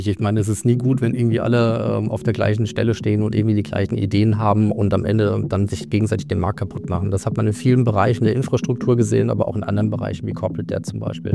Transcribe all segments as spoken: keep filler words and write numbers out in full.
Ich meine, es ist nie gut, wenn irgendwie alle ähm, auf der gleichen Stelle stehen und irgendwie die gleichen Ideen haben und am Ende dann sich gegenseitig den Markt kaputt machen. Das hat man in vielen Bereichen der Infrastruktur gesehen, aber auch in anderen Bereichen wie Corporate Debt zum Beispiel.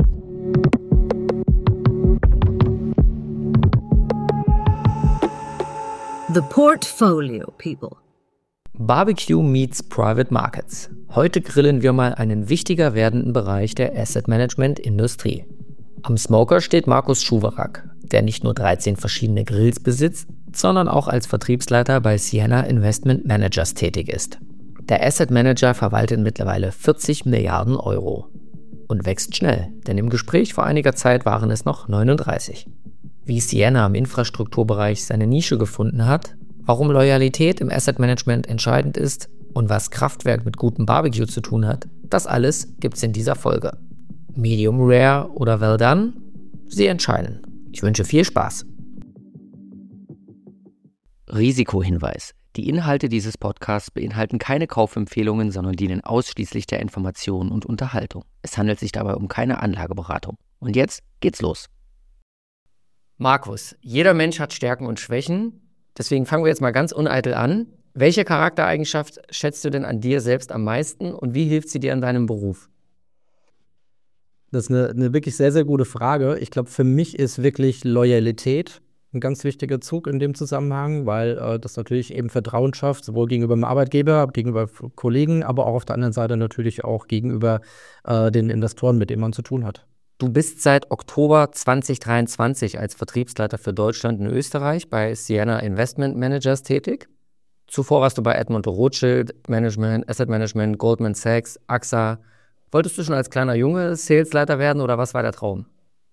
The Portfolio People. Barbecue meets Private Markets. Heute grillen wir mal einen wichtiger werdenden Bereich der Asset Management Industrie. Am Smoker steht Markus Schuwarak, der nicht nur dreizehn verschiedene Grills besitzt, sondern auch als Vertriebsleiter bei Sienna Investment Managers tätig ist. Der Asset Manager verwaltet mittlerweile vierzig Milliarden Euro und wächst schnell, denn im Gespräch vor einiger Zeit waren es noch neununddreißig. Wie Sienna im Infrastrukturbereich seine Nische gefunden hat, warum Loyalität im Asset Management entscheidend ist und was Kraftwerk mit gutem Barbecue zu tun hat, das alles gibt's in dieser Folge. Medium Rare oder Well Done? Sie entscheiden. Ich wünsche viel Spaß. Risikohinweis. Die Inhalte dieses Podcasts beinhalten keine Kaufempfehlungen, sondern dienen ausschließlich der Information und Unterhaltung. Es handelt sich dabei um keine Anlageberatung. Und jetzt geht's los. Markus, jeder Mensch hat Stärken und Schwächen. Deswegen fangen wir jetzt mal ganz uneitel an. Welche Charaktereigenschaft schätzt du denn an dir selbst am meisten und wie hilft sie dir in deinem Beruf? Das ist eine, eine wirklich sehr, sehr gute Frage. Ich glaube, für mich ist wirklich Loyalität ein ganz wichtiger Zug in dem Zusammenhang, weil äh, das natürlich eben Vertrauen schafft, sowohl gegenüber dem Arbeitgeber, gegenüber Kollegen, aber auch auf der anderen Seite natürlich auch gegenüber äh, den Investoren, mit denen man zu tun hat. Du bist seit Oktober zwanzig dreiundzwanzig als Vertriebsleiter für Deutschland und Österreich bei Sienna Investment Managers tätig. Zuvor warst du bei Edmond de Rothschild Management, Asset Management, Goldman Sachs, A X A. Wolltest du schon als kleiner Junge Salesleiter werden oder was war der Traum?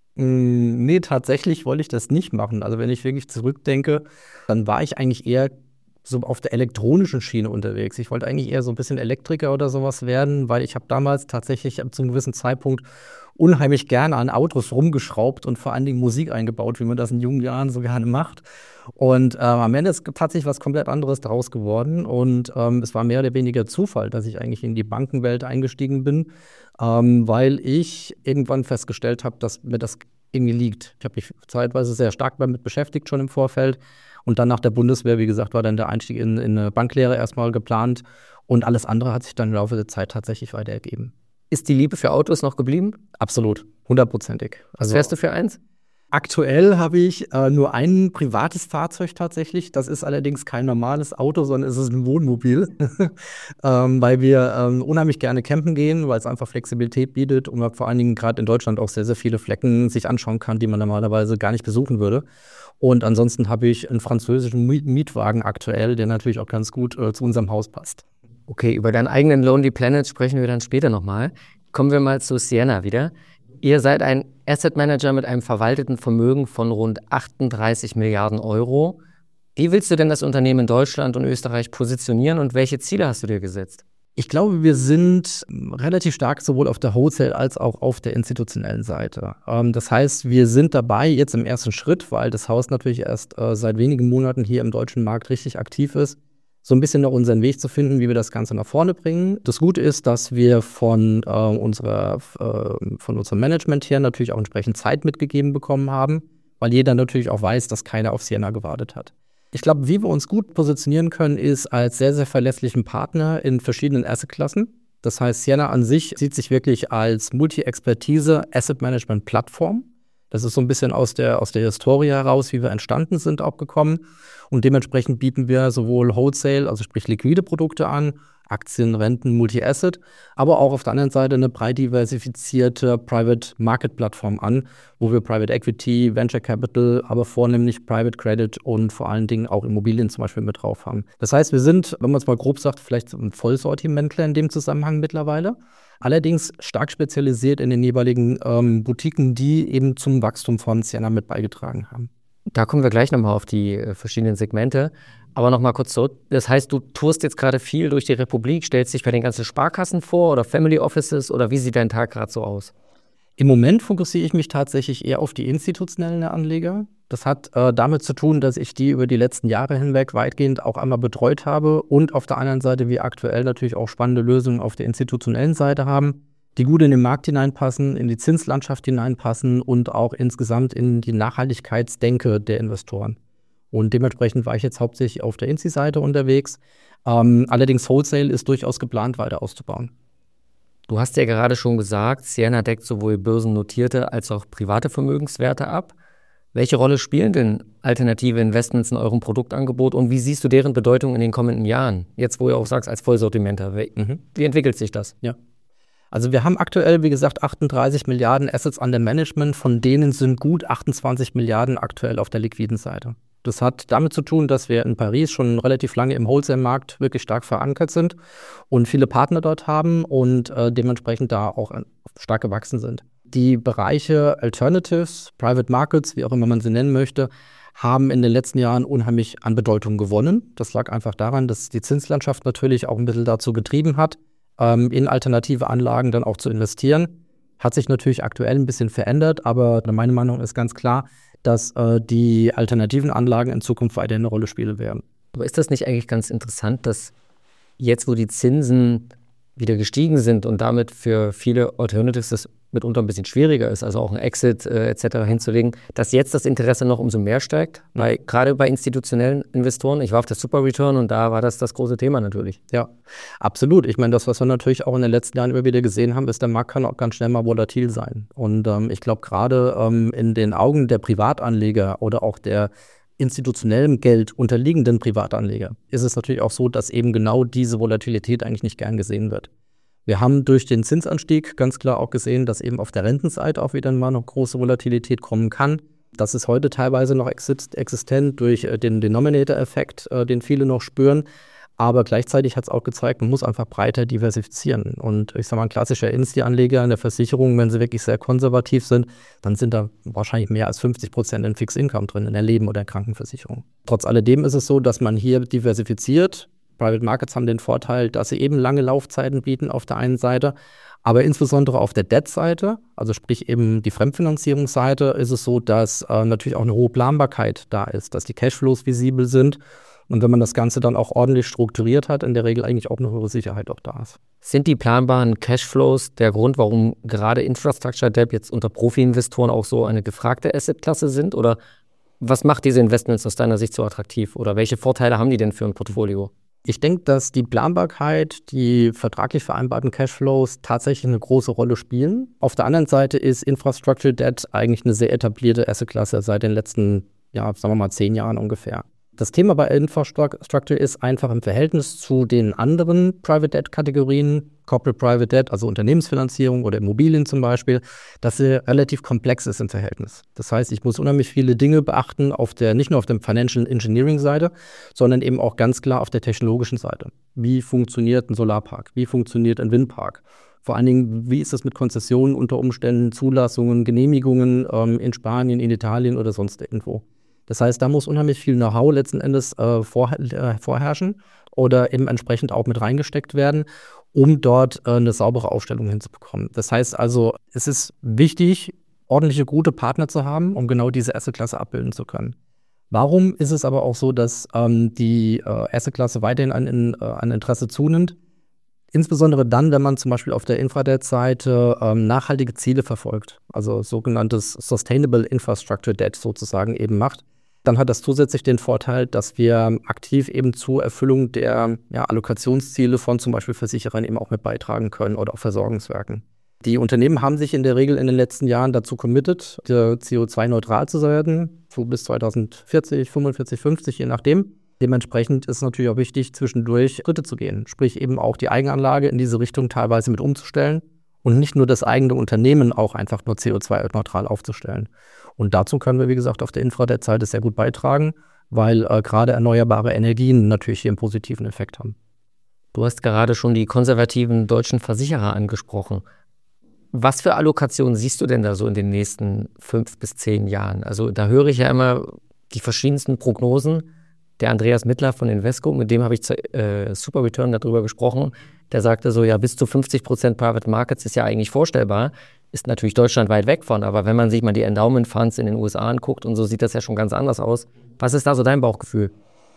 Mm, nee, tatsächlich wollte ich das nicht machen. Also wenn ich wirklich zurückdenke, dann war ich eigentlich eher so auf der elektronischen Schiene unterwegs. Ich wollte eigentlich eher so ein bisschen Elektriker oder sowas werden, weil ich habe damals tatsächlich zu einem gewissen Zeitpunkt unheimlich gerne an Autos rumgeschraubt und vor allen Dingen Musik eingebaut, wie man das in jungen Jahren so gerne macht. Und ähm, am Ende ist tatsächlich was komplett anderes daraus geworden. Und ähm, es war mehr oder weniger Zufall, dass ich eigentlich in die Bankenwelt eingestiegen bin, ähm, weil ich irgendwann festgestellt habe, dass mir das irgendwie liegt. Ich habe mich zeitweise sehr stark damit beschäftigt, schon im Vorfeld. Und dann nach der Bundeswehr, wie gesagt, war dann der Einstieg in, in eine Banklehre erstmal geplant. Und alles andere hat sich dann im Laufe der Zeit tatsächlich weiter ergeben. Ist die Liebe für Autos noch geblieben? Absolut, hundertprozentig. Was fährst du für eins? Aktuell habe ich äh, nur ein privates Fahrzeug tatsächlich. Das ist allerdings kein normales Auto, sondern es ist ein Wohnmobil, ähm, weil wir ähm, unheimlich gerne campen gehen, weil es einfach Flexibilität bietet und man vor allen Dingen gerade in Deutschland auch sehr, sehr viele Flecken sich anschauen kann, die man normalerweise gar nicht besuchen würde. Und ansonsten habe ich einen französischen Mietwagen aktuell, der natürlich auch ganz gut äh, zu unserem Haus passt. Okay, über deinen eigenen Lonely Planet sprechen wir dann später nochmal. Kommen wir mal zu Sienna wieder. Ihr seid ein Asset Manager mit einem verwalteten Vermögen von rund achtunddreißig Milliarden Euro. Wie willst du denn das Unternehmen in Deutschland und Österreich positionieren und welche Ziele hast du dir gesetzt? Ich glaube, wir sind relativ stark sowohl auf der Wholesale als auch auf der institutionellen Seite. Ähm, das heißt, wir sind dabei jetzt im ersten Schritt, weil das Haus natürlich erst äh, seit wenigen Monaten hier im deutschen Markt richtig aktiv ist, so ein bisschen noch unseren Weg zu finden, wie wir das Ganze nach vorne bringen. Das Gute ist, dass wir von, äh, unserer, äh, von unserem Management her natürlich auch entsprechend Zeit mitgegeben bekommen haben, weil jeder natürlich auch weiß, dass keiner auf Sienna gewartet hat. Ich glaube, wie wir uns gut positionieren können, ist als sehr, sehr verlässlichen Partner in verschiedenen Assetklassen. Das heißt, Sienna an sich sieht sich wirklich als Multi-Expertise-Asset-Management-Plattform. Das ist so ein bisschen aus der, aus der Historie heraus, wie wir entstanden sind, auch gekommen. Und dementsprechend bieten wir sowohl Wholesale, also sprich liquide Produkte an, Aktien, Renten, Multi-Asset, aber auch auf der anderen Seite eine breit diversifizierte Private-Market-Plattform an, wo wir Private Equity, Venture Capital, aber vornehmlich Private Credit und vor allen Dingen auch Immobilien zum Beispiel mit drauf haben. Das heißt, wir sind, wenn man es mal grob sagt, vielleicht ein Vollsortimentler in dem Zusammenhang mittlerweile. Allerdings stark spezialisiert in den jeweiligen ähm, Boutiquen, die eben zum Wachstum von Sienna mit beigetragen haben. Da kommen wir gleich nochmal auf die äh, verschiedenen Segmente. Aber nochmal kurz zurück. Das heißt, du tourst jetzt gerade viel durch die Republik, stellst dich bei den ganzen Sparkassen vor oder Family Offices oder wie sieht dein Tag gerade so aus? Im Moment fokussiere ich mich tatsächlich eher auf die institutionellen Anleger. Das hat äh, damit zu tun, dass ich die über die letzten Jahre hinweg weitgehend auch einmal betreut habe und auf der anderen Seite wir aktuell natürlich auch spannende Lösungen auf der institutionellen Seite haben. die gut in den Markt hineinpassen, in die Zinslandschaft hineinpassen und auch insgesamt in die Nachhaltigkeitsdenke der Investoren. Und dementsprechend war ich jetzt hauptsächlich auf der Insti-Seite unterwegs. Ähm, allerdings Wholesale ist durchaus geplant, weiter auszubauen. Du hast ja gerade schon gesagt, Sienna deckt sowohl börsennotierte als auch private Vermögenswerte ab. Welche Rolle spielen denn alternative Investments in eurem Produktangebot und wie siehst du deren Bedeutung in den kommenden Jahren? Jetzt, wo ihr auch sagst, als Vollsortimenter. Wie, mhm. wie entwickelt sich das? Ja. Also wir haben aktuell, wie gesagt, achtunddreißig Milliarden Assets under Management, von denen sind gut achtundzwanzig Milliarden aktuell auf der liquiden Seite. Das hat damit zu tun, dass wir in Paris schon relativ lange im Wholesale-Markt wirklich stark verankert sind und viele Partner dort haben und äh, dementsprechend da auch stark gewachsen sind. Die Bereiche Alternatives, Private Markets, wie auch immer man sie nennen möchte, haben in den letzten Jahren unheimlich an Bedeutung gewonnen. Das lag einfach daran, dass die Zinslandschaft natürlich auch ein bisschen dazu getrieben hat, ähm, in alternative Anlagen dann auch zu investieren. Hat sich natürlich aktuell ein bisschen verändert, aber meine Meinung ist ganz klar, dass äh, die alternativen Anlagen in Zukunft weiterhin eine Rolle spielen werden. Aber ist das nicht eigentlich ganz interessant, dass jetzt, wo die Zinsen wieder gestiegen sind und damit für viele Alternatives das mitunter ein bisschen schwieriger ist, also auch ein Exit äh, et cetera hinzulegen, dass jetzt das Interesse noch umso mehr steigt, mhm. weil gerade bei institutionellen Investoren, ich war auf der Super Return und da war das das große Thema natürlich. Ja, absolut. Ich meine, das, was wir natürlich auch in den letzten Jahren immer wieder gesehen haben, ist, der Markt kann auch ganz schnell mal volatil sein. Und ähm, ich glaube, gerade ähm, in den Augen der Privatanleger oder auch der institutionellem Geld unterliegenden Privatanleger ist es natürlich auch so, dass eben genau diese Volatilität eigentlich nicht gern gesehen wird. Wir haben durch den Zinsanstieg ganz klar auch gesehen, dass eben auf der Rentenseite auch wieder mal noch große Volatilität kommen kann. Das ist heute teilweise noch existent durch den Denominator-Effekt, den viele noch spüren. Aber gleichzeitig hat es auch gezeigt, man muss einfach breiter diversifizieren. Und ich sage mal, ein klassischer Insti-Anleger in der Versicherung, wenn sie wirklich sehr konservativ sind, dann sind da wahrscheinlich mehr als fünfzig Prozent in Fixed Income drin, in der Leben- oder Krankenversicherung. Trotz alledem ist es so, dass man hier diversifiziert. Private Markets haben den Vorteil, dass sie eben lange Laufzeiten bieten auf der einen Seite, aber insbesondere auf der Debt-Seite, also sprich eben die Fremdfinanzierungsseite, ist es so, dass äh, natürlich auch eine hohe Planbarkeit da ist, dass die Cashflows visibel sind und wenn man das Ganze dann auch ordentlich strukturiert hat, in der Regel eigentlich auch eine höhere Sicherheit auch da ist. Sind die planbaren Cashflows der Grund, warum gerade Infrastructure Debt jetzt unter Profi-Investoren auch so eine gefragte Assetklasse sind oder was macht diese Investments aus deiner Sicht so attraktiv oder welche Vorteile haben die denn für ein Portfolio? Ich denke, dass die Planbarkeit, die vertraglich vereinbarten Cashflows tatsächlich eine große Rolle spielen. Auf der anderen Seite ist Infrastructure Debt eigentlich eine sehr etablierte Assetklasse seit den letzten, ja, sagen wir mal, zehn Jahren ungefähr. Das Thema bei Infrastructure ist einfach im Verhältnis zu den anderen Private Debt-Kategorien, Corporate Private Debt, also Unternehmensfinanzierung oder Immobilien zum Beispiel, dass sie relativ komplex ist im Verhältnis. Das heißt, ich muss unheimlich viele Dinge beachten, auf der, nicht nur auf der Financial Engineering-Seite, sondern eben auch ganz klar auf der technologischen Seite. Wie funktioniert ein Solarpark? Wie funktioniert ein Windpark? Vor allen Dingen, wie ist das mit Konzessionen unter Umständen, Zulassungen, Genehmigungen ähm, in Spanien, in Italien oder sonst irgendwo? Das heißt, da muss unheimlich viel Know-how letzten Endes äh, vor, äh, vorherrschen oder eben entsprechend auch mit reingesteckt werden, um dort äh, eine saubere Aufstellung hinzubekommen. Das heißt also, es ist wichtig, ordentliche, gute Partner zu haben, um genau diese Assetklasse abbilden zu können. Warum ist es aber auch so, dass ähm, die äh, Assetklasse weiterhin an, in, äh, an Interesse zunimmt? Insbesondere dann, wenn man zum Beispiel auf der Infradebt-Seite ähm, nachhaltige Ziele verfolgt, also sogenanntes Sustainable Infrastructure Debt sozusagen eben macht, dann hat das zusätzlich den Vorteil, dass wir aktiv eben zur Erfüllung der ja, Allokationsziele von zum Beispiel Versicherern eben auch mit beitragen können oder auch Versorgungswerken. Die Unternehmen haben sich in der Regel in den letzten Jahren dazu committed, C O zwei neutral zu werden, so bis zweitausendvierzig, fünfundvierzig, fünfzig, je nachdem. Dementsprechend ist es natürlich auch wichtig, zwischendurch Schritte zu gehen, sprich eben auch die Eigenanlage in diese Richtung teilweise mit umzustellen und nicht nur das eigene Unternehmen auch einfach nur C O zwei neutral aufzustellen. Und dazu können wir, wie gesagt, auf der Infradebt-Seite sehr gut beitragen, weil äh, gerade erneuerbare Energien natürlich hier einen positiven Effekt haben. Du hast gerade schon die konservativen deutschen Versicherer angesprochen. Was für Allokationen siehst du denn da so in den nächsten fünf bis zehn Jahren? Also da höre ich ja immer die verschiedensten Prognosen. Der Andreas Mittler von Invesco, mit dem habe ich zu äh, Super Return darüber gesprochen, der sagte so, ja, bis zu fünfzig Prozent Private Markets ist ja eigentlich vorstellbar, ist natürlich Deutschland weit weg von, aber wenn man sich mal die Endowment Funds in den U S A anguckt und so sieht das ja schon ganz anders aus. Was ist da so dein Bauchgefühl?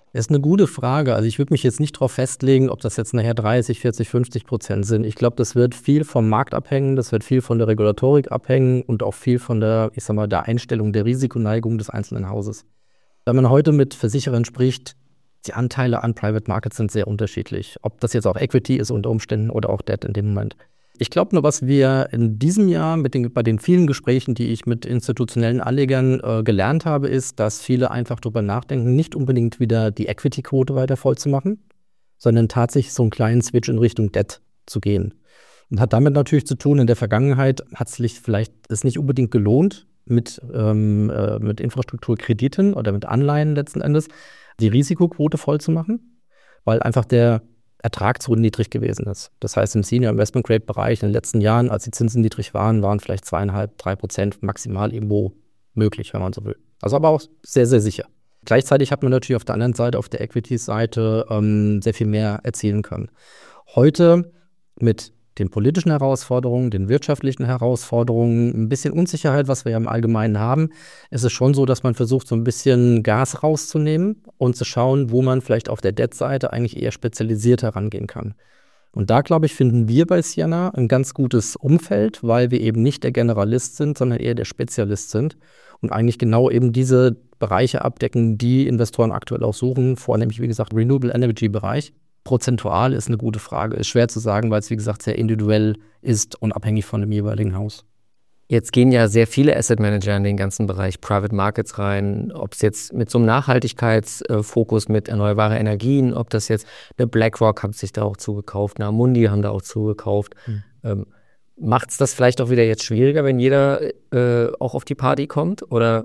Das ist eine gute Frage. Also ich würde mich jetzt nicht darauf festlegen, ob das jetzt nachher dreißig, vierzig, fünfzig Prozent sind. Ich glaube, das wird viel vom Markt abhängen, das wird viel von der Regulatorik abhängen und auch viel von der, ich sag mal, der Einstellung der Risikoneigung des einzelnen Hauses. Wenn man heute mit Versicherern spricht, die Anteile an Private Markets sind sehr unterschiedlich. Ob das jetzt auch Equity ist unter Umständen oder auch Debt in dem Moment. Ich glaube nur, was wir in diesem Jahr mit den, bei den vielen Gesprächen, die ich mit institutionellen Anlegern äh, gelernt habe, ist, dass viele einfach darüber nachdenken, nicht unbedingt wieder die Equity-Quote weiter voll zu machen, sondern tatsächlich so einen kleinen Switch in Richtung Debt zu gehen. Und hat damit natürlich zu tun, in der Vergangenheit hat es sich vielleicht es nicht unbedingt gelohnt, mit, ähm, äh, mit Infrastrukturkrediten oder mit Anleihen letzten Endes die Risikoquote voll zu machen, weil einfach der Ertrag zu niedrig gewesen ist. Das heißt, im Senior Investment Grade Bereich in den letzten Jahren, als die Zinsen niedrig waren, waren vielleicht zweieinhalb, drei Prozent maximal irgendwo möglich, wenn man so will. Also aber auch sehr, sehr sicher. Gleichzeitig hat man natürlich auf der anderen Seite, auf der Equity-Seite, ähm, sehr viel mehr erzielen können. Heute mit den politischen Herausforderungen, den wirtschaftlichen Herausforderungen, ein bisschen Unsicherheit, was wir ja im Allgemeinen haben, ist es schon so, dass man versucht, so ein bisschen Gas rauszunehmen und zu schauen, wo man vielleicht auf der Debt-Seite eigentlich eher spezialisiert herangehen kann. Und da, glaube ich, finden wir bei Sienna ein ganz gutes Umfeld, weil wir eben nicht der Generalist sind, sondern eher der Spezialist sind und eigentlich genau eben diese Bereiche abdecken, die Investoren aktuell auch suchen, vornehmlich, wie gesagt, Renewable Energy-Bereich. Prozentual ist eine gute Frage. Ist schwer zu sagen, weil es, wie gesagt, sehr individuell ist und abhängig von dem jeweiligen Haus. Jetzt gehen ja sehr viele Asset Manager in den ganzen Bereich Private Markets rein, ob es jetzt mit so einem Nachhaltigkeitsfokus mit erneuerbaren Energien, ob das jetzt eine BlackRock hat sich da auch zugekauft, eine Amundi haben da auch zugekauft. Mhm. Ähm, macht es das vielleicht auch wieder jetzt schwieriger, wenn jeder äh, auch auf die Party kommt, oder?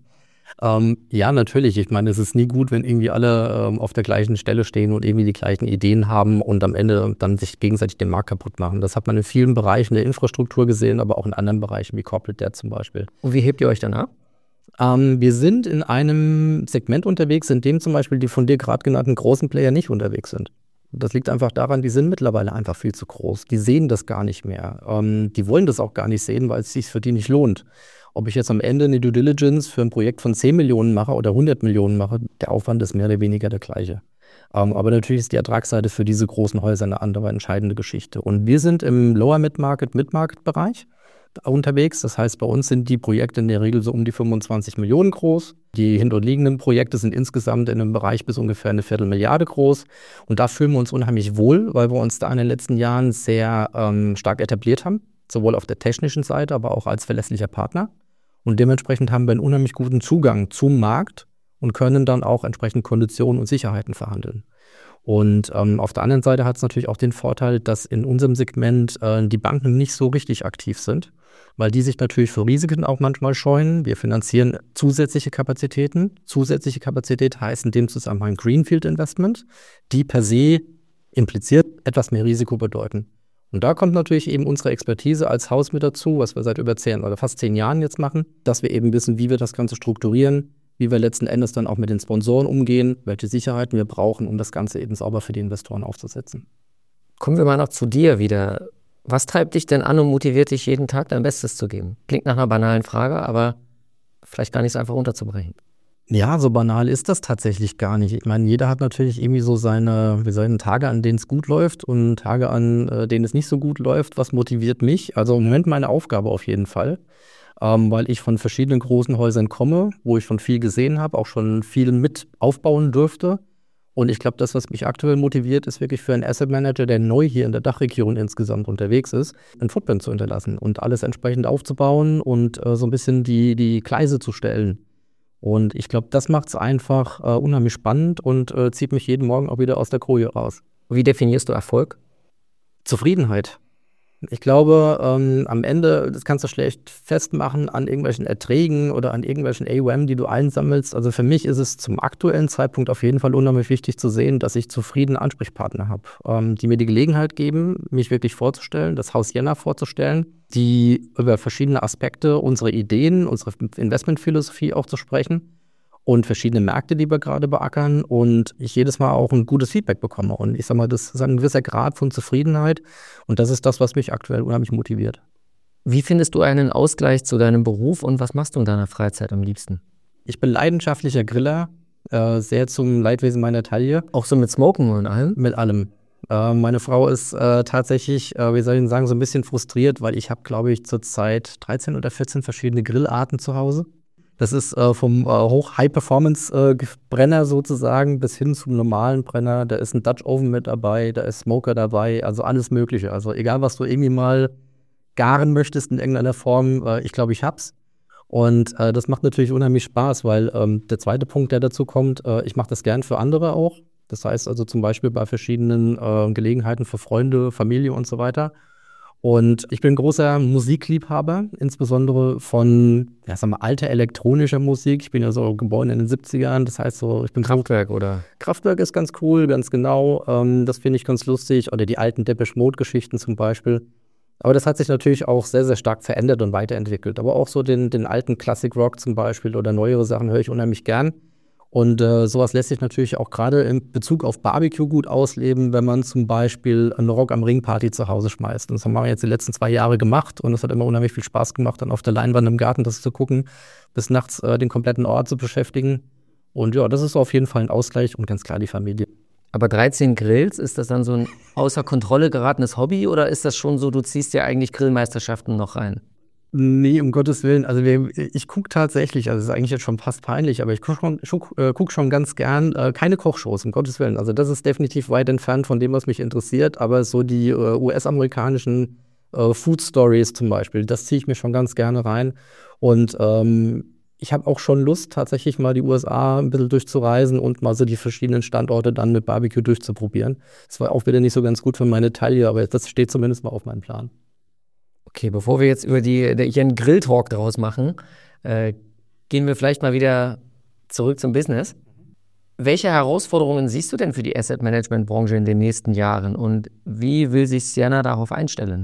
Ähm, ja, natürlich. Ich meine, es ist nie gut, wenn irgendwie alle ähm, auf der gleichen Stelle stehen und irgendwie die gleichen Ideen haben und am Ende dann sich gegenseitig den Markt kaputt machen. Das hat man in vielen Bereichen der Infrastruktur gesehen, aber auch in anderen Bereichen wie Corporate Debt zum Beispiel. Und wie hebt ihr euch dann ab? Ähm, wir sind in einem Segment unterwegs, in dem zum Beispiel die von dir gerade genannten großen Player nicht unterwegs sind. Das liegt einfach daran, die sind mittlerweile einfach viel zu groß. Die sehen das gar nicht mehr. Ähm, die wollen das auch gar nicht sehen, weil es sich für die nicht lohnt. Ob ich jetzt am Ende eine Due Diligence für ein Projekt von zehn Millionen mache oder hundert Millionen mache, der Aufwand ist mehr oder weniger der gleiche. Ähm, aber natürlich ist die Ertragsseite für diese großen Häuser eine andere entscheidende Geschichte. Und wir sind im Lower Mid-Market, Mid-Market-Bereich unterwegs. Das heißt, bei uns sind die Projekte in der Regel so um die fünfundzwanzig Millionen groß. Die hinterliegenden Projekte sind insgesamt in einem Bereich bis ungefähr eine Viertelmilliarde groß. Und da fühlen wir uns unheimlich wohl, weil wir uns da in den letzten Jahren sehr ähm, stark etabliert haben. Sowohl auf der technischen Seite, aber auch als verlässlicher Partner. Und dementsprechend haben wir einen unheimlich guten Zugang zum Markt und können dann auch entsprechend Konditionen und Sicherheiten verhandeln. Und ähm, auf der anderen Seite hat es natürlich auch den Vorteil, dass in unserem Segment äh, die Banken nicht so richtig aktiv sind, weil die sich natürlich für Risiken auch manchmal scheuen. Wir finanzieren zusätzliche Kapazitäten. Zusätzliche Kapazität heißt in dem Zusammenhang Greenfield Investment, die per se impliziert etwas mehr Risiko bedeuten. Und da kommt natürlich eben unsere Expertise als Haus mit dazu, was wir seit über zehn oder fast zehn Jahren jetzt machen, dass wir eben wissen, wie wir das Ganze strukturieren, wie wir letzten Endes dann auch mit den Sponsoren umgehen, welche Sicherheiten wir brauchen, um das Ganze eben sauber für die Investoren aufzusetzen. Kommen wir mal noch zu dir wieder. Was treibt dich denn an und motiviert dich, jeden Tag dein Bestes zu geben? Klingt nach einer banalen Frage, aber vielleicht gar nicht so einfach runterzubrechen. Ja, so banal ist das tatsächlich gar nicht. Ich meine, jeder hat natürlich irgendwie so seine, wie seine Tage, an denen es gut läuft und Tage, an äh, denen es nicht so gut läuft. Was motiviert mich? Also im Moment meine Aufgabe auf jeden Fall, ähm, weil ich von verschiedenen großen Häusern komme, wo ich schon viel gesehen habe, auch schon viel mit aufbauen dürfte. Und ich glaube, das, was mich aktuell motiviert, ist wirklich für einen Asset Manager, der neu hier in der Dachregion insgesamt unterwegs ist, einen Footprint zu hinterlassen und alles entsprechend aufzubauen und äh, so ein bisschen die, die Gleise zu stellen. Und ich glaube, das macht es einfach äh, unheimlich spannend und äh, zieht mich jeden Morgen auch wieder aus der Koje raus. Wie definierst du Erfolg? Zufriedenheit. Ich glaube, ähm, am Ende, das kannst du schlecht festmachen an irgendwelchen Erträgen oder an irgendwelchen A U M, die du einsammelst. Also für mich ist es zum aktuellen Zeitpunkt auf jeden Fall unheimlich wichtig zu sehen, dass ich zufriedene Ansprechpartner habe, ähm, die mir die Gelegenheit geben, mich wirklich vorzustellen, das Haus Sienna vorzustellen, die über verschiedene Aspekte unsere Ideen, unsere Investmentphilosophie auch zu sprechen und verschiedene Märkte, die wir gerade beackern und ich jedes Mal auch ein gutes Feedback bekomme. Und ich sag mal, das ist ein gewisser Grad von Zufriedenheit und das ist das, was mich aktuell unheimlich motiviert. Wie findest du einen Ausgleich zu deinem Beruf und was machst du in deiner Freizeit am liebsten? Ich bin leidenschaftlicher Griller. Äh, sehr zum Leidwesen meiner Taille. Auch so mit Smoken und allem? Mit allem. Äh, meine Frau ist äh, tatsächlich, äh, wie soll ich denn sagen, so ein bisschen frustriert, weil ich habe, glaube ich, zurzeit dreizehn oder vierzehn verschiedene Grillarten zu Hause. Das ist äh, vom äh, Hoch-High-Performance-Brenner äh, sozusagen bis hin zum normalen Brenner. Da ist ein Dutch Oven mit dabei, da ist Smoker dabei, also alles Mögliche. Also egal, was du irgendwie mal garen möchtest in irgendeiner Form, äh, ich glaube, ich hab's. Und äh, das macht natürlich unheimlich Spaß, weil ähm, der zweite Punkt, der dazu kommt, äh, ich mache das gern für andere auch. Das heißt also zum Beispiel bei verschiedenen äh, Gelegenheiten für Freunde, Familie und so weiter. Und ich bin großer Musikliebhaber, insbesondere von, ja, sag mal, alter elektronischer Musik. Ich bin ja so geboren in den siebzigern, das heißt so, ich bin Kraftwerk, oder? Kraftwerk ist ganz cool, ganz genau. Ähm, das finde ich ganz lustig. Oder die alten Depeche Mode-Geschichten zum Beispiel. Aber das hat sich natürlich auch sehr, sehr stark verändert und weiterentwickelt. Aber auch so den, den alten Classic Rock zum Beispiel oder neuere Sachen höre ich unheimlich gern. Und äh, sowas lässt sich natürlich auch gerade in Bezug auf Barbecue gut ausleben, wenn man zum Beispiel eine Rock am Ring Party zu Hause schmeißt. Und das haben wir jetzt die letzten zwei Jahre gemacht und es hat immer unheimlich viel Spaß gemacht, dann auf der Leinwand im Garten das zu gucken, bis nachts äh, den kompletten Ort zu beschäftigen. Und ja, das ist auf jeden Fall ein Ausgleich und ganz klar die Familie. Aber dreizehn Grills, ist das dann so ein außer Kontrolle geratenes Hobby oder ist das schon so, du ziehst ja eigentlich Grillmeisterschaften noch rein? Nee, um Gottes Willen. Also wir, ich gucke tatsächlich, also das ist eigentlich jetzt schon fast peinlich, aber ich gucke schon, schon, äh, guck schon ganz gern äh, keine Kochshows, um Gottes Willen. Also das ist definitiv weit entfernt von dem, was mich interessiert, aber so die äh, U S-amerikanischen äh, Food Stories zum Beispiel, das ziehe ich mir schon ganz gerne rein. Und ähm, ich habe auch schon Lust, tatsächlich mal die U S A ein bisschen durchzureisen und mal so die verschiedenen Standorte dann mit Barbecue durchzuprobieren. Das war auch wieder nicht so ganz gut für meine Taille, aber das steht zumindest mal auf meinem Plan. Okay, bevor wir jetzt über die, der, hier einen Grill-Talk draus machen, äh, gehen wir vielleicht mal wieder zurück zum Business. Welche Herausforderungen siehst du denn für die Asset-Management-Branche in den nächsten Jahren und wie will sich Ciena darauf einstellen?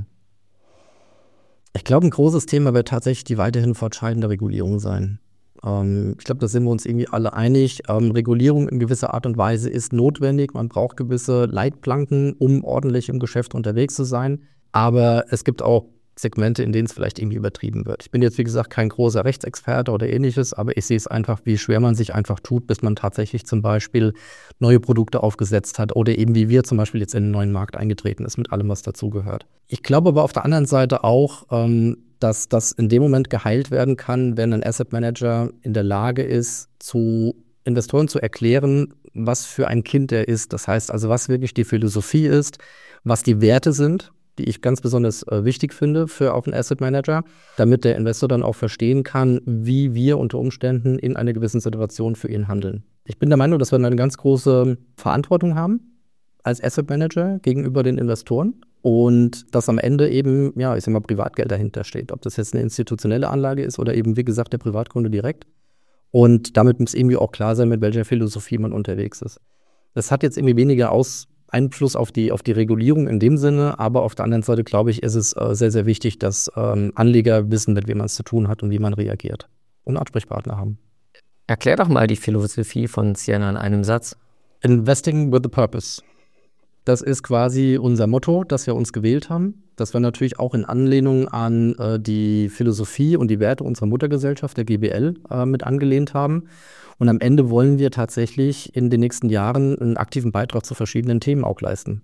Ich glaube, ein großes Thema wird tatsächlich die weiterhin fortschreitende Regulierung sein. Ähm, ich glaube, da sind wir uns irgendwie alle einig. Ähm, Regulierung in gewisser Art und Weise ist notwendig. Man braucht gewisse Leitplanken, um ordentlich im Geschäft unterwegs zu sein. Aber es gibt auch Segmente, in denen es vielleicht irgendwie übertrieben wird. Ich bin jetzt, wie gesagt, kein großer Rechtsexperte oder ähnliches, aber ich sehe es einfach, wie schwer man sich einfach tut, bis man tatsächlich zum Beispiel neue Produkte aufgesetzt hat oder eben wie wir zum Beispiel jetzt in den neuen Markt eingetreten ist, mit allem, was dazugehört. Ich glaube aber auf der anderen Seite auch, ähm, dass das in dem Moment geheilt werden kann, wenn ein Asset Manager in der Lage ist, zu Investoren zu erklären, was für ein Kind er ist. Das heißt also, was wirklich die Philosophie ist, was die Werte sind, die ich ganz besonders äh, wichtig finde für auch einen Asset Manager, damit der Investor dann auch verstehen kann, wie wir unter Umständen in einer gewissen Situation für ihn handeln. Ich bin der Meinung, dass wir eine ganz große Verantwortung haben als Asset Manager gegenüber den Investoren und dass am Ende eben, ja, ich sag mal, Privatgeld dahinter steht. Ob das jetzt eine institutionelle Anlage ist oder eben, wie gesagt, der Privatkunde direkt. Und damit muss irgendwie auch klar sein, mit welcher Philosophie man unterwegs ist. Das hat jetzt irgendwie weniger aus Einfluss auf die, auf die Regulierung in dem Sinne, aber auf der anderen Seite, glaube ich, ist es äh, sehr, sehr wichtig, dass ähm, Anleger wissen, mit wem man es zu tun hat und wie man reagiert und einen Ansprechpartner haben. Erklär doch mal die Philosophie von Ciena in einem Satz. Investing with a purpose. Das ist quasi unser Motto, das wir uns gewählt haben, das wir natürlich auch in Anlehnung an äh, die Philosophie und die Werte unserer Muttergesellschaft, der G B L, äh, mit angelehnt haben. Und am Ende wollen wir tatsächlich in den nächsten Jahren einen aktiven Beitrag zu verschiedenen Themen auch leisten.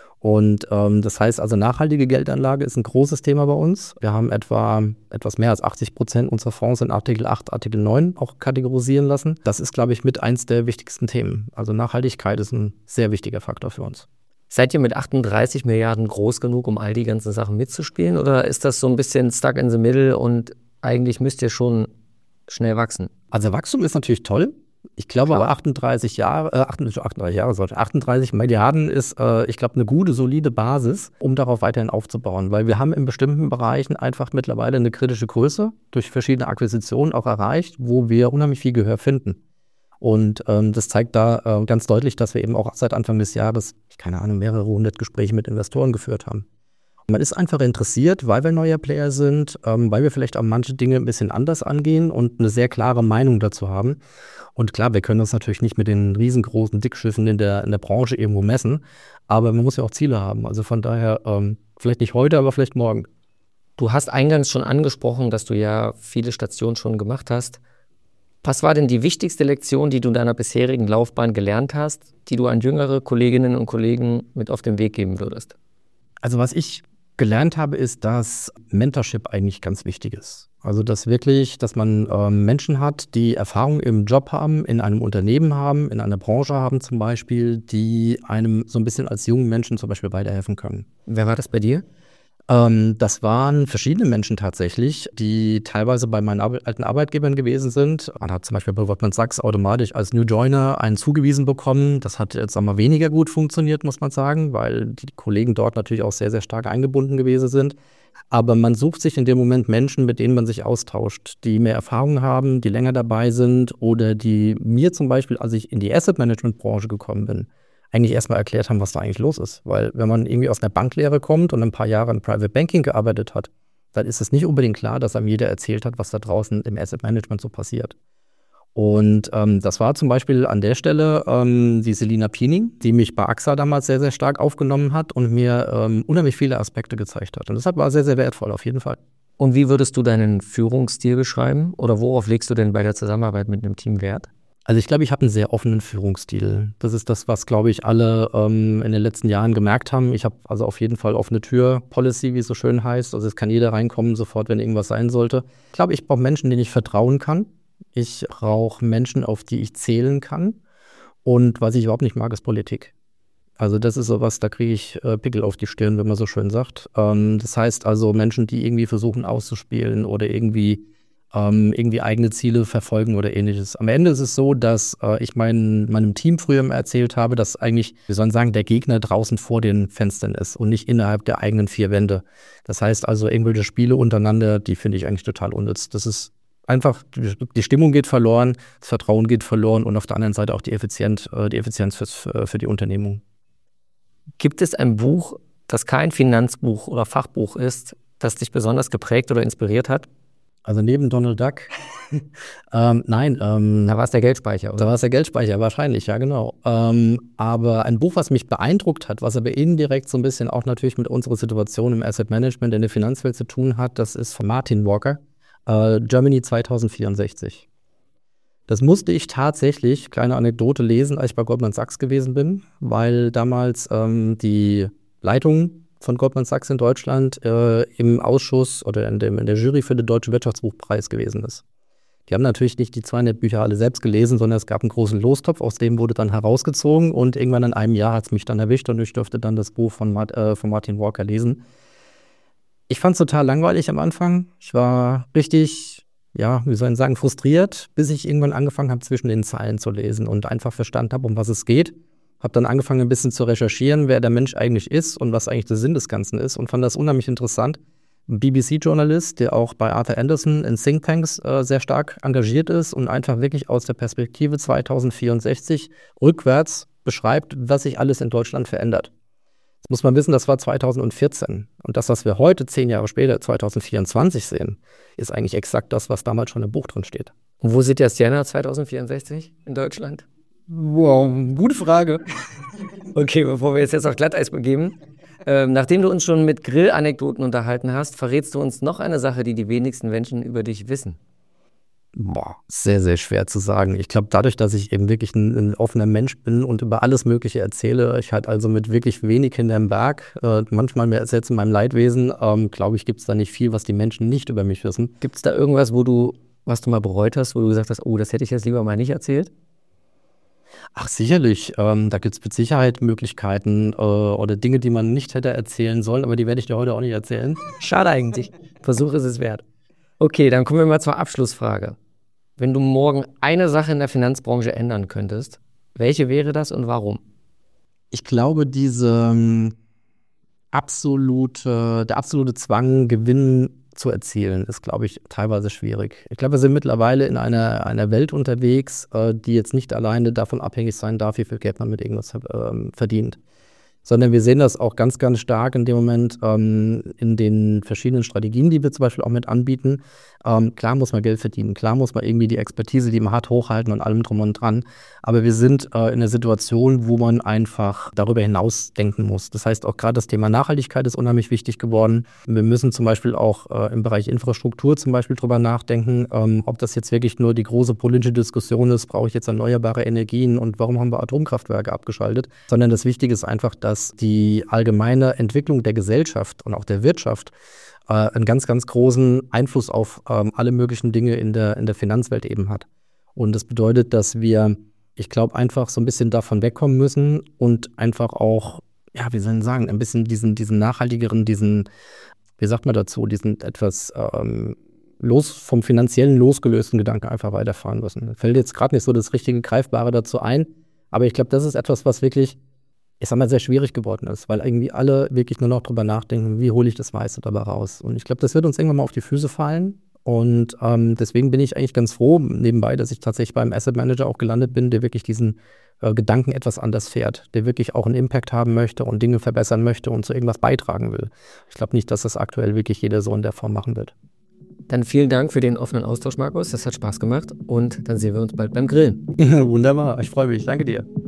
Und ähm, das heißt also, nachhaltige Geldanlage ist ein großes Thema bei uns. Wir haben etwa etwas mehr als achtzig Prozent unserer Fonds in Artikel acht, Artikel neun auch kategorisieren lassen. Das ist, glaube ich, mit eins der wichtigsten Themen. Also Nachhaltigkeit ist ein sehr wichtiger Faktor für uns. Seid ihr mit achtunddreißig Milliarden groß genug, um all die ganzen Sachen mitzuspielen? Oder ist das so ein bisschen stuck in the middle und eigentlich müsst ihr schon schnell wachsen? Also Wachstum ist natürlich toll. Ich glaube aber achtunddreißig Jahre, äh, achtunddreißig Jahre, sollte, achtunddreißig Milliarden ist, äh, ich glaube, eine gute, solide Basis, um darauf weiterhin aufzubauen. Weil wir haben in bestimmten Bereichen einfach mittlerweile eine kritische Größe durch verschiedene Akquisitionen auch erreicht, wo wir unheimlich viel Gehör finden. Und ähm, das zeigt da äh, ganz deutlich, dass wir eben auch seit Anfang des Jahres, keine Ahnung, mehrere hundert Gespräche mit Investoren geführt haben. Man ist einfach interessiert, weil wir neuer Player sind, ähm, weil wir vielleicht auch manche Dinge ein bisschen anders angehen und eine sehr klare Meinung dazu haben. Und klar, wir können uns natürlich nicht mit den riesengroßen Dickschiffen in der, in der Branche irgendwo messen, aber man muss ja auch Ziele haben. Also von daher, ähm, vielleicht nicht heute, aber vielleicht morgen. Du hast eingangs schon angesprochen, dass du ja viele Stationen schon gemacht hast. Was war denn die wichtigste Lektion, die du in deiner bisherigen Laufbahn gelernt hast, die du an jüngere Kolleginnen und Kollegen mit auf den Weg geben würdest? Also was ich gelernt habe, ist, dass Mentorship eigentlich ganz wichtig ist. Also dass wirklich, dass man äh, Menschen hat, die Erfahrung im Job haben, in einem Unternehmen haben, in einer Branche haben zum Beispiel, die einem so ein bisschen als jungen Menschen zum Beispiel weiterhelfen können. Wer war das bei dir? Ähm, das waren verschiedene Menschen tatsächlich, die teilweise bei meinen Ar- alten Arbeitgebern gewesen sind. Man hat zum Beispiel bei Goldman Sachs automatisch als New Joiner einen zugewiesen bekommen. Das hat jetzt einmal weniger gut funktioniert, muss man sagen, weil die Kollegen dort natürlich auch sehr, sehr stark eingebunden gewesen sind. Aber man sucht sich in dem Moment Menschen, mit denen man sich austauscht, die mehr Erfahrung haben, die länger dabei sind oder die mir zum Beispiel, als ich in die Asset-Management-Branche gekommen bin, eigentlich erstmal erklärt haben, was da eigentlich los ist. Weil wenn man irgendwie aus einer Banklehre kommt und ein paar Jahre in Private Banking gearbeitet hat, dann ist es nicht unbedingt klar, dass einem jeder erzählt hat, was da draußen im Asset Management so passiert. Und ähm, das war zum Beispiel an der Stelle ähm, die Selina Piening, die mich bei A X A damals sehr, sehr stark aufgenommen hat und mir ähm, unheimlich viele Aspekte gezeigt hat. Und deshalb war sehr, sehr wertvoll, auf jeden Fall. Und wie würdest du deinen Führungsstil beschreiben? Oder worauf legst du denn bei der Zusammenarbeit mit einem Team Wert? Also ich glaube, ich habe einen sehr offenen Führungsstil. Das ist das, was, glaube ich, alle ähm, in den letzten Jahren gemerkt haben. Ich habe also auf jeden Fall offene Tür-Policy, wie es so schön heißt. Also es kann jeder reinkommen sofort, wenn irgendwas sein sollte. Ich glaube, ich brauche Menschen, denen ich vertrauen kann. Ich brauche Menschen, auf die ich zählen kann. Und was ich überhaupt nicht mag, ist Politik. Also das ist sowas, da kriege ich äh, Pickel auf die Stirn, wenn man so schön sagt. Ähm, das heißt also Menschen, die irgendwie versuchen auszuspielen oder irgendwie Ähm, irgendwie eigene Ziele verfolgen oder ähnliches. Am Ende ist es so, dass äh, ich mein, meinem Team früher immer erzählt habe, dass eigentlich, wir sollen sagen, der Gegner draußen vor den Fenstern ist und nicht innerhalb der eigenen vier Wände. Das heißt also, irgendwelche Spiele untereinander, die finde ich eigentlich total unnütz. Das ist einfach, die Stimmung geht verloren, das Vertrauen geht verloren und auf der anderen Seite auch die Effizienz, äh, die Effizienz fürs, für die Unternehmung. Gibt es ein Buch, das kein Finanzbuch oder Fachbuch ist, das dich besonders geprägt oder inspiriert hat? Also neben Donald Duck, ähm, nein. Ähm, da war es der Geldspeicher, oder? Da war es der Geldspeicher, wahrscheinlich, ja genau. Ähm, aber ein Buch, was mich beeindruckt hat, was aber indirekt so ein bisschen auch natürlich mit unserer Situation im Asset Management in der Finanzwelt zu tun hat, das ist von Martin Walker, äh, Germany zweitausendvierundsechzig. Das musste ich tatsächlich, kleine Anekdote, lesen, als ich bei Goldman Sachs gewesen bin, weil damals ähm, die Leitung von Goldman Sachs in Deutschland äh, im Ausschuss oder in, dem, in der Jury für den Deutschen Wirtschaftsbuchpreis gewesen ist. Die haben natürlich nicht die zweihundert Bücher alle selbst gelesen, sondern es gab einen großen Lostopf, aus dem wurde dann herausgezogen und irgendwann in einem Jahr hat es mich dann erwischt und ich durfte dann das Buch von, Mart, äh, von Martin Walker lesen. Ich fand es total langweilig am Anfang. Ich war richtig, ja, wie soll ich sagen, frustriert, bis ich irgendwann angefangen habe, zwischen den Zeilen zu lesen und einfach verstanden habe, um was es geht. Habe dann angefangen, ein bisschen zu recherchieren, wer der Mensch eigentlich ist und was eigentlich der Sinn des Ganzen ist und fand das unheimlich interessant. Ein B B C-Journalist, der auch bei Arthur Andersen in Thinktanks äh, sehr stark engagiert ist und einfach wirklich aus der Perspektive zweitausendvierundsechzig rückwärts beschreibt, was sich alles in Deutschland verändert. Jetzt muss man wissen, das war zweitausendvierzehn. Und das, was wir heute, zehn Jahre später, zweitausendvierundzwanzig sehen, ist eigentlich exakt das, was damals schon im Buch drin steht. Und wo sieht der Sienna zweitausendvierundsechzig in Deutschland? Wow, gute Frage. Okay, bevor wir jetzt, jetzt auf Glatteis begeben. Ähm, nachdem du uns schon mit Grillanekdoten unterhalten hast, verrätst du uns noch eine Sache, die die wenigsten Menschen über dich wissen. Boah, sehr, sehr schwer zu sagen. Ich glaube, dadurch, dass ich eben wirklich ein, ein offener Mensch bin und über alles Mögliche erzähle, ich halt also mit wirklich wenig hinterm Berg, äh, manchmal mehr als jetzt in meinem Leidwesen, ähm, glaube ich, gibt es da nicht viel, was die Menschen nicht über mich wissen. Gibt es da irgendwas, wo du, was du mal bereut hast, wo du gesagt hast, oh, das hätte ich jetzt lieber mal nicht erzählt? Ach, sicherlich. Ähm, da gibt es mit Sicherheit Möglichkeiten äh, oder Dinge, die man nicht hätte erzählen sollen, aber die werde ich dir heute auch nicht erzählen. Schade eigentlich. Versuch ist es wert. Okay, dann kommen wir mal zur Abschlussfrage. Wenn du morgen eine Sache in der Finanzbranche ändern könntest, welche wäre das und warum? Ich glaube, diese ähm, absolute, der absolute Zwang, Gewinn zu erzielen, ist, glaube ich, teilweise schwierig. Ich glaube, wir sind mittlerweile in einer, einer Welt unterwegs, äh, die jetzt nicht alleine davon abhängig sein darf, wie viel Geld man mit irgendwas äh, verdient. sondern wir sehen das auch ganz, ganz stark in dem Moment ähm, in den verschiedenen Strategien, die wir zum Beispiel auch mit anbieten. Ähm, klar muss man Geld verdienen, klar muss man irgendwie die Expertise, die man hat, hochhalten und allem drum und dran. Aber wir sind äh, in einer Situation, wo man einfach darüber hinaus denken muss. Das heißt, auch gerade das Thema Nachhaltigkeit ist unheimlich wichtig geworden. Wir müssen zum Beispiel auch äh, im Bereich Infrastruktur zum Beispiel drüber nachdenken, ähm, ob das jetzt wirklich nur die große politische Diskussion ist, brauche ich jetzt erneuerbare Energien und warum haben wir Atomkraftwerke abgeschaltet, sondern das Wichtige ist einfach, dass die allgemeine Entwicklung der Gesellschaft und auch der Wirtschaft äh, einen ganz, ganz großen Einfluss auf ähm, alle möglichen Dinge in der, in der Finanzwelt eben hat. Und das bedeutet, dass wir, ich glaube, einfach so ein bisschen davon wegkommen müssen und einfach auch, ja, wie soll ich sagen, ein bisschen diesen, diesen nachhaltigeren, diesen, wie sagt man dazu, diesen etwas ähm, los vom finanziellen losgelösten Gedanken einfach weiterfahren müssen. Mir fällt jetzt gerade nicht so das richtige Greifbare dazu ein, aber ich glaube, das ist etwas, was wirklich, ich sag mal, sehr schwierig geworden ist, weil irgendwie alle wirklich nur noch drüber nachdenken, wie hole ich das meiste dabei raus. Und ich glaube, das wird uns irgendwann mal auf die Füße fallen. Und ähm, deswegen bin ich eigentlich ganz froh nebenbei, dass ich tatsächlich beim Asset Manager auch gelandet bin, der wirklich diesen äh, Gedanken etwas anders fährt, der wirklich auch einen Impact haben möchte und Dinge verbessern möchte und zu irgendwas beitragen will. Ich glaube nicht, dass das aktuell wirklich jeder so in der Form machen wird. Dann vielen Dank für den offenen Austausch, Markus. Das hat Spaß gemacht und dann sehen wir uns bald beim Grillen. Wunderbar, ich freue mich. Danke dir.